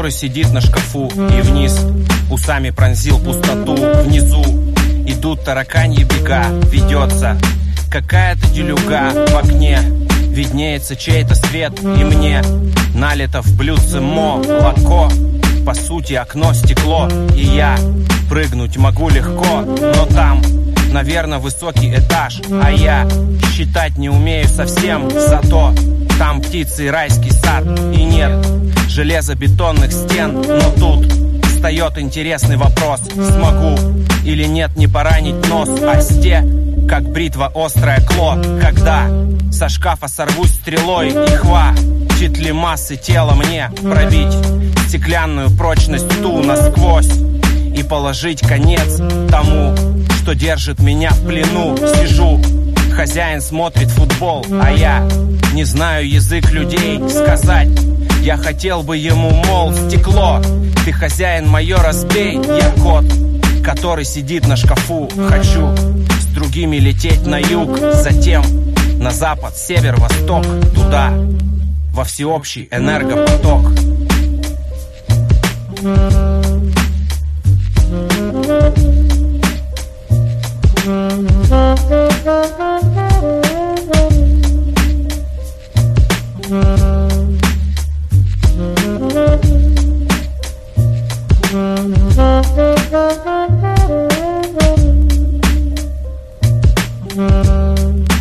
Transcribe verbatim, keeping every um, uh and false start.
который сидит на шкафу, и вниз усами пронзил пустоту. Внизу идут тараканьи бега, ведется какая-то делюга. В окне виднеется чей-то свет, и мне налито в блюдце молоко. По сути, окно стекло, и я прыгнуть могу легко, но там, наверное, высокий этаж, а я считать не умею совсем. Зато там птицы и райский сад, и нет железобетонных стен. Но тут встает интересный вопрос: смогу или нет не поранить нос о сте, как бритва острое кло, когда со шкафа сорвусь стрелой, и хватит ли массы тела мне пробить стеклянную прочность ту насквозь и положить конец тому, что держит меня в плену. Сижу, хозяин смотрит футбол, а я не знаю язык людей. Сказать я хотел бы ему, мол, стекло, ты хозяин мое, разбей. Я кот, который сидит на шкафу. Хочу с другими лететь на юг, затем на запад, север, восток, туда, во всеобщий энергопоток. Mm-hmm.